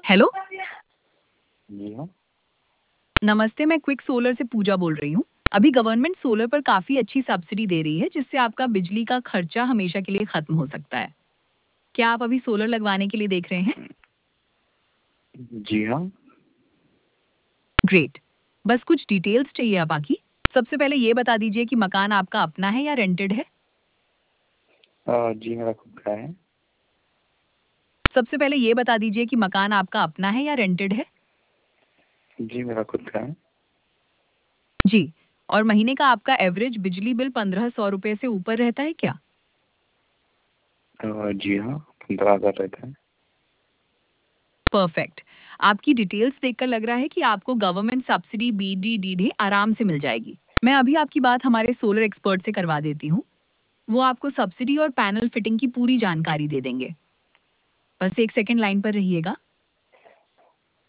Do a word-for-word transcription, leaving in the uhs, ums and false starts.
Hello. जी हाँ। नमस्ते, मैं क्विक सोलर से पूजा बोल रही हूँ। अभी गवर्नमेंट सोलर पर काफी अच्छी सब्सिडी दे रही है, जिससे आपका बिजली का खर्चा हमेशा के लिए खत्म हो सकता है। क्या आप अभी सोलर लगवाने के लिए देख रहे हैं? जी हाँ। ग्रेट। बस कुछ डिटेल्स चाहिए आप बाकी। सबसे पहले ये बता दीजिए कि मकान आपका अपना है या रेंटेड है? अ, जी मेरा खुद का है। सबसे पहले ये बता दीजिए कि मकान आपका अपना है या रेंटेड है? जी मेरा खुद का है। जी। और महीने का आपका एवरेज बिजली बिल पंद्रह सौ रुपए से ऊपर रहता है क्या? अ, जी हाँ, पंद्रह हज़ार रहता है। परफेक्ट। आपकी डिटेल्स देखकर लग रहा है कि आपको गवर्नमेंट सब्सिडी बी डी डी डी आराम से मिल जाएगी। मैं अभी आपकी बात हमारे सोलर एक्सपर्ट से करवा देती हूँ। वो आपको सब्सिडी और पैनल फिटिंग की पूरी जानकारी दे देंगे। बस एक सेकंड लाइन पर रहिएगा।